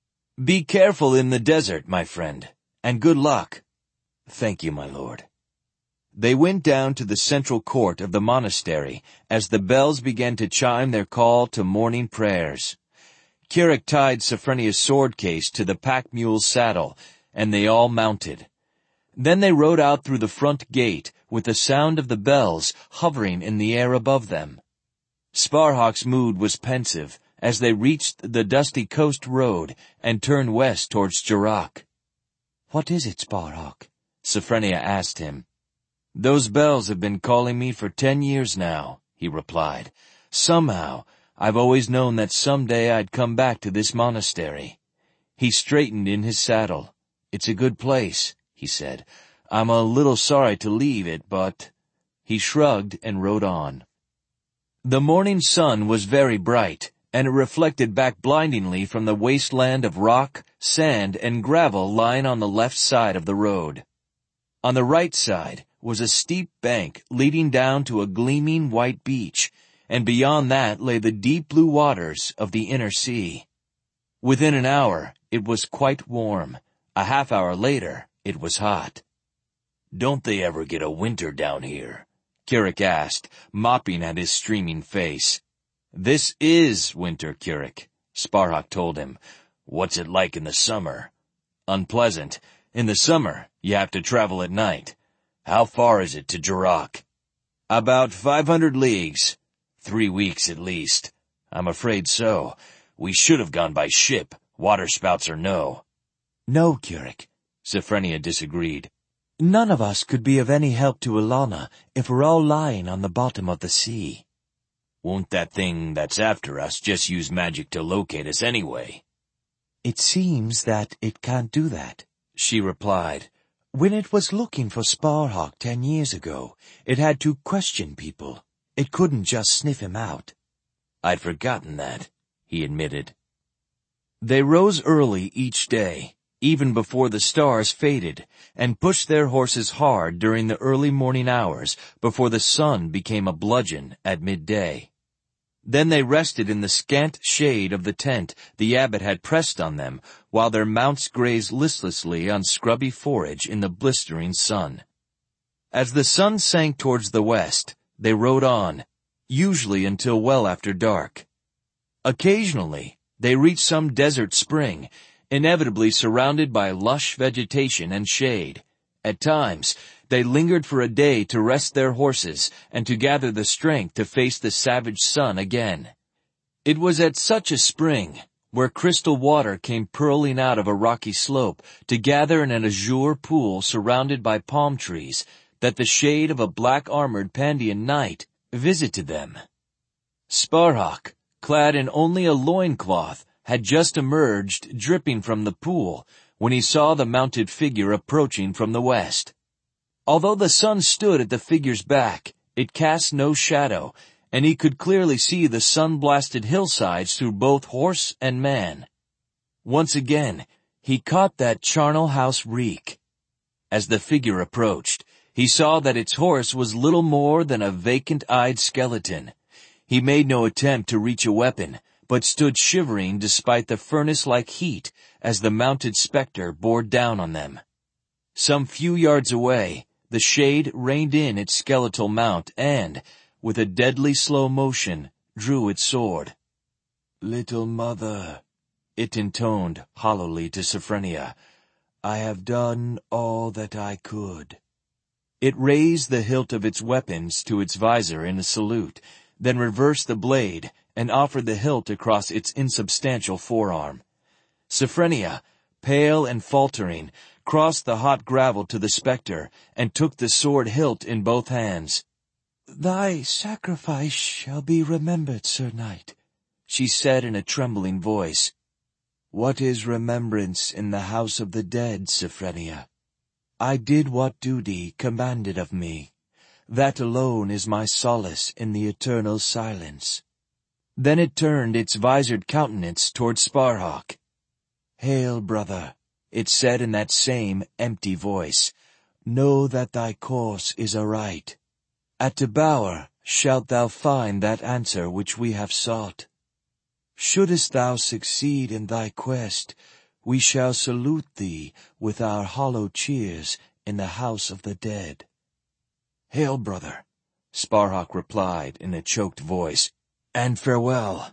"Be careful in the desert, my friend, and good luck." "Thank you, my lord." They went down to the central court of the monastery as the bells began to chime their call to morning prayers. Kirik tied Sophrenia's sword case to the pack mule's saddle, and they all mounted. Then they rode out through the front gate with the sound of the bells hovering in the air above them. Sparhawk's mood was pensive as they reached the dusty coast road and turned west towards Jurak. "What is it, Sparhawk?" Sophrenia asked him. "Those bells have been calling me for 10 years now," he replied. "Somehow, I've always known that someday I'd come back to this monastery." He straightened in his saddle. "It's a good place," he said. "I'm a little sorry to leave it, but—" He shrugged and rode on. The morning sun was very bright, and it reflected back blindingly from the wasteland of rock, sand, and gravel lying on the left side of the road. On the right side was a steep bank leading down to a gleaming white beach, and beyond that lay the deep blue waters of the inner sea. Within an hour, it was quite warm. A half hour later, it was hot. "Don't they ever get a winter down here?" Kirik asked, mopping at his streaming face. "This is winter, Kirik," Sparhawk told him. "What's it like in the summer?" "Unpleasant. In the summer, you have to travel at night." "How far is it to Jurak?" "About 500 leagues. 3 weeks at least." "I'm afraid so. We should have gone by ship, waterspouts or no." "No, Kirik," Sophrenia disagreed. "None of us could be of any help to Ilana if we're all lying on the bottom of the sea." "Won't that thing that's after us just use magic to locate us anyway?" "It seems that it can't do that," she replied. "When it was looking for Sparhawk 10 years ago, it had to question people. It couldn't just sniff him out." "I'd forgotten that," he admitted. They rose early each day, even before the stars faded, and pushed their horses hard during the early morning hours before the sun became a bludgeon at midday. Then they rested in the scant shade of the tent the abbot had pressed on them, while their mounts grazed listlessly on scrubby forage in the blistering sun. As the sun sank towards the west, they rode on, usually until well after dark. Occasionally, they reached some desert spring, inevitably surrounded by lush vegetation and shade. At times, they lingered for a day to rest their horses and to gather the strength to face the savage sun again. It was at such a spring, where crystal water came purling out of a rocky slope to gather in an azure pool surrounded by palm trees, that the shade of a black-armored Pandian knight visited them. Sparhawk, clad in only a loincloth, had just emerged dripping from the pool when he saw the mounted figure approaching from the west. Although the sun stood at the figure's back, it cast no shadow, and he could clearly see the sun-blasted hillsides through both horse and man. Once again, he caught that charnel house reek. As the figure approached, he saw that its horse was little more than a vacant-eyed skeleton. He made no attempt to reach a weapon, but stood shivering despite the furnace-like heat as the mounted specter bore down on them. Some few yards away, the shade reined in its skeletal mount and, with a deadly slow motion, drew its sword. "Little mother," it intoned hollowly to Sophronia, "I have done all that I could." It raised the hilt of its weapons to its visor in a salute, then reversed the blade and offered the hilt across its insubstantial forearm. Sophronia, pale and faltering, crossed the hot gravel to the spectre and took the sword hilt in both hands. "Thy sacrifice shall be remembered, Sir Knight," she said in a trembling voice. "What is remembrance in the house of the dead, Sophronia? I did what duty commanded of me. That alone is my solace in the eternal silence." Then it turned its visored countenance toward Sparhawk. "Hail, brother," it said in that same empty voice. "Know that thy course is aright. At the bower shalt thou find that answer which we have sought. Shouldest thou succeed in thy quest, we shall salute thee with our hollow cheers in the house of the dead." "Hail, brother," Sparhawk replied in a choked voice, "and farewell."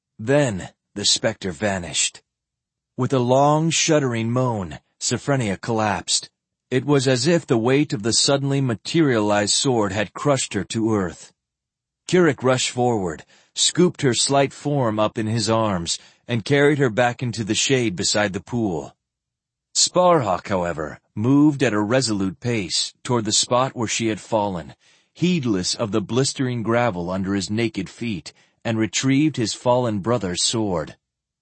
Then the spectre vanished. With a long, shuddering moan, Sophronia collapsed. It was as if the weight of the suddenly materialized sword had crushed her to earth. Kirik rushed forward, scooped her slight form up in his arms, and carried her back into the shade beside the pool. Sparhawk, however, moved at a resolute pace toward the spot where she had fallen, heedless of the blistering gravel under his naked feet, and retrieved his fallen brother's sword.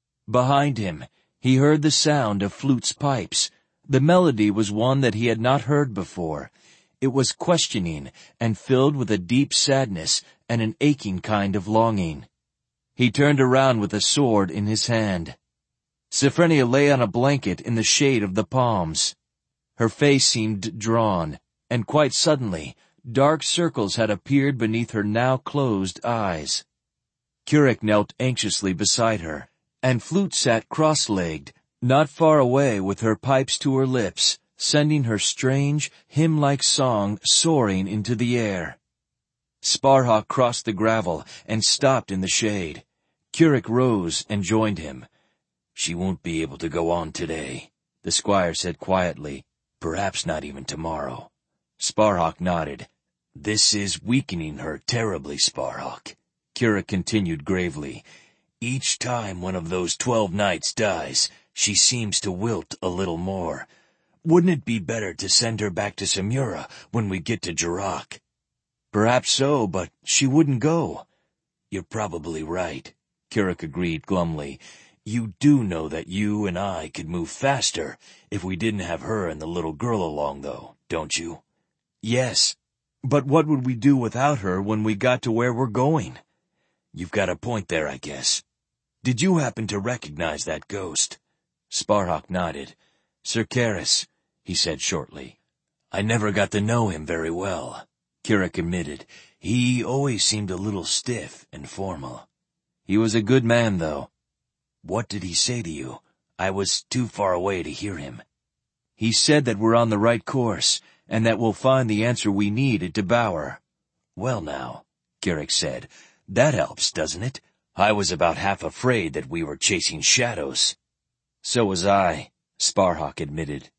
Behind him, he heard the sound of Flute's pipes. The melody was one that he had not heard before. It was questioning and filled with a deep sadness and an aching kind of longing. He turned around with the sword in his hand. Sophronia lay on a blanket in the shade of the palms. Her face seemed drawn, and quite suddenly, dark circles had appeared beneath her now closed eyes. Kirik knelt anxiously beside her, and Flute sat cross-legged, not far away with her pipes to her lips, sending her strange, hymn-like song soaring into the air. Sparhawk crossed the gravel and stopped in the shade. Kirik rose and joined him. "She won't be able to go on today," the squire said quietly. "Perhaps not even tomorrow." Sparhawk nodded. "This is weakening her terribly, Sparhawk," Kirik continued gravely. "Each time one of those 12 knights dies, she seems to wilt a little more. Wouldn't it be better to send her back to Samura when we get to Jurak?" "Perhaps so, but she wouldn't go." "You're probably right," Kirik agreed glumly. "You do know that you and I could move faster if we didn't have her and the little girl along, though, don't you?" "Yes, but what would we do without her when we got to where we're going?" "You've got a point there, I guess. Did you happen to recognize that ghost?" Sparhawk nodded. "Sir Karis," he said shortly. "I never got to know him very well," Kirik admitted. "He always seemed a little stiff and formal." "He was a good man, though." "What did he say to you? I was too far away to hear him." "He said that we're on the right course, and that we'll find the answer we need at Debour." "Well now," Kirik said, "that helps, doesn't it? I was about half afraid that we were chasing shadows." "So was I," Sparhawk admitted.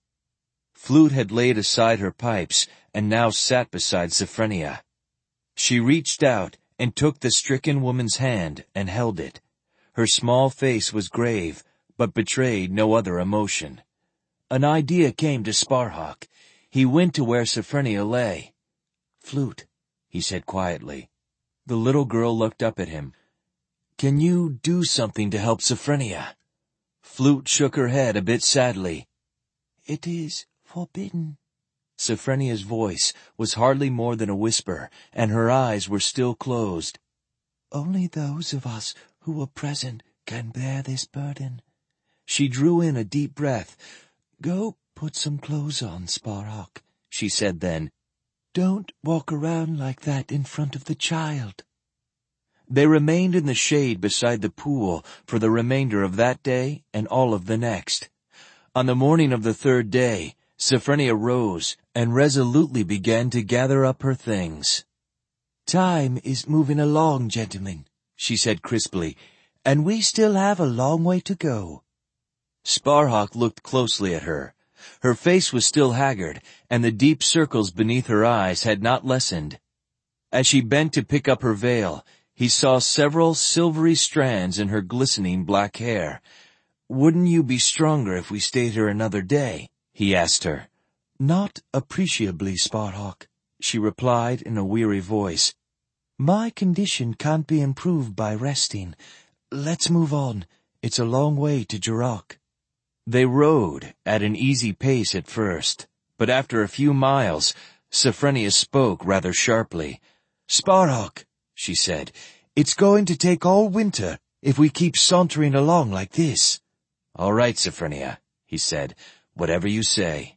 Flute had laid aside her pipes and now sat beside Sophronia. She reached out and took the stricken woman's hand and held it. Her small face was grave, but betrayed no other emotion. An idea came to Sparhawk. He went to where Sophronia lay. "Flute," he said quietly. The little girl looked up at him. "Can you do something to help Sophronia?" Flute shook her head a bit sadly. "It is forbidden." Sophronia's voice was hardly more than a whisper, and her eyes were still closed. "Only those of us who were present can bear this burden." She drew in a deep breath. "Go put some clothes on, Sparhawk," she said then. "Don't walk around like that in front of the child." They remained in the shade beside the pool for the remainder of that day and all of the next. On the morning of the third day, Sophrenia rose and resolutely began to gather up her things. "Time is moving along, gentlemen," she said crisply, "and we still have a long way to go." Sparhawk looked closely at her. Her face was still haggard, and the deep circles beneath her eyes had not lessened. As she bent to pick up her veil, he saw several silvery strands in her glistening black hair. "Wouldn't you be stronger if we stayed here another day?" he asked her. "Not appreciably, Sparhawk," she replied in a weary voice. "My condition can't be improved by resting. Let's move on. It's a long way to Jurok." They rode at an easy pace at first, but after a few miles, Sophrenia spoke rather sharply. "Sparhawk," she said, "it's going to take all winter if we keep sauntering along like this." "All right, Sophrenia," he said, "whatever you say."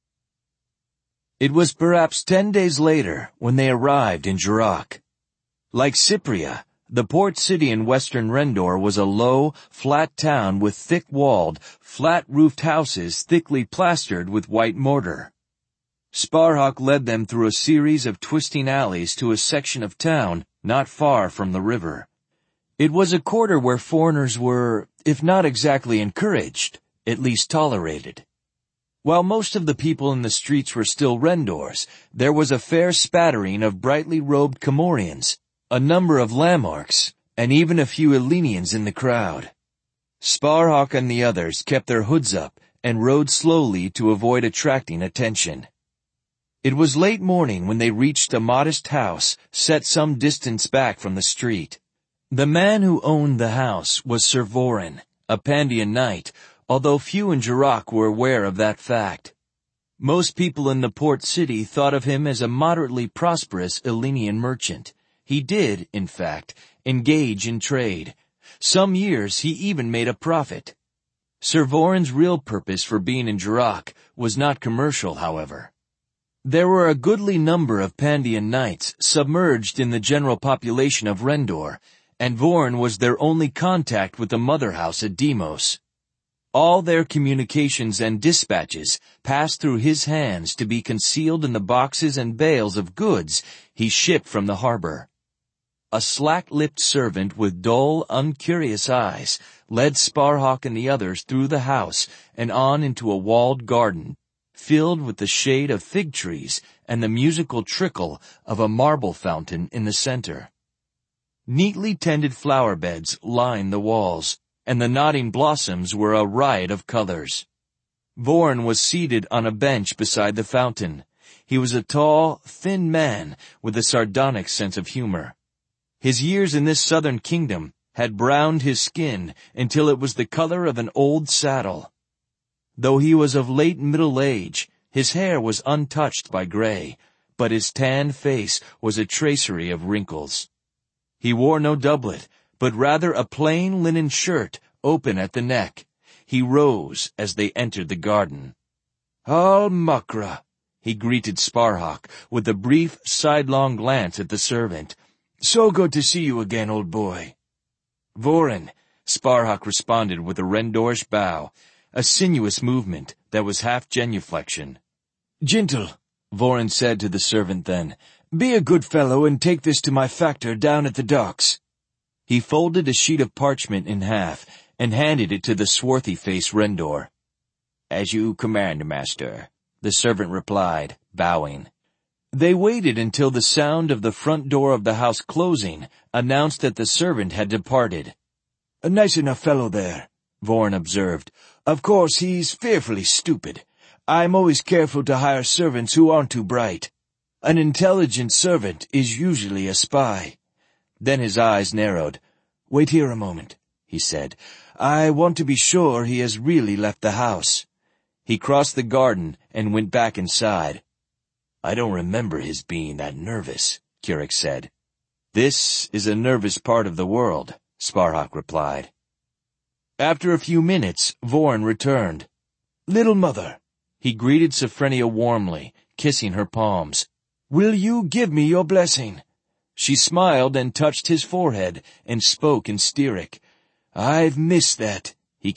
It was perhaps 10 days later when they arrived in Jurok. Like Cypria, the port city in western Rendor was a low, flat town with thick-walled, flat-roofed houses thickly plastered with white mortar. Sparhawk led them through a series of twisting alleys to a section of town not far from the river. It was a quarter where foreigners were, if not exactly encouraged, at least tolerated. While most of the people in the streets were still Rendors, there was a fair spattering of brightly robed Comorians, a number of Lamarks, and even a few Elenians in the crowd. Sparhawk and the others kept their hoods up and rode slowly to avoid attracting attention. It was late morning when they reached a modest house set some distance back from the street. The man who owned the house was Sir Vorin, a Pandian knight, although few in Jurok were aware of that fact. Most people in the port city thought of him as a moderately prosperous Elenian merchant. He did, in fact, engage in trade. Some years he even made a profit. Sir Vorin's real purpose for being in Jurok was not commercial, however. There were a goodly number of Pandian knights submerged in the general population of Rendor, and Vorin was their only contact with the mother house at Deimos. All their communications and dispatches passed through his hands to be concealed in the boxes and bales of goods he shipped from the harbor. A slack-lipped servant with dull, uncurious eyes led Sparhawk and the others through the house and on into a walled garden, filled with the shade of fig trees and the musical trickle of a marble fountain in the center. Neatly tended flower beds lined the walls, and the nodding blossoms were a riot of colors. Vorin was seated on a bench beside the fountain. He was a tall, thin man with a sardonic sense of humor. His years in this southern kingdom had browned his skin until it was the color of an old saddle. Though he was of late middle age, his hair was untouched by gray, but his tanned face was a tracery of wrinkles. He wore no doublet, but rather a plain linen shirt open at the neck. He rose as they entered the garden. "Al Makra," he greeted Sparhawk with a brief, sidelong glance at the servant. "So good to see you again, old boy." "Vorin," Sparhawk responded with a Rendorish bow, a sinuous movement that was half genuflection. "Gentle," Vorin said to the servant then, "be a good fellow and take this to my factor down at the docks." He folded a sheet of parchment in half and handed it to the swarthy-faced Rendor. "As you command, master," the servant replied, bowing. They waited until the sound of the front door of the house closing announced that the servant had departed. "A nice enough fellow there," Vorin observed. "Of course, he's fearfully stupid. I'm always careful to hire servants who aren't too bright. An intelligent servant is usually a spy." Then his eyes narrowed. "Wait here a moment," he said. "I want to be sure he has really left the house." He crossed the garden and went back inside. "I don't remember his being that nervous," Keurig said. "This is a nervous part of the world," Sparhawk replied. After a few minutes, Voron returned. "Little mother," he greeted Sophrenia warmly, kissing her palms. "Will you give me your blessing?" She smiled and touched his forehead and spoke in Styric. "I've missed that.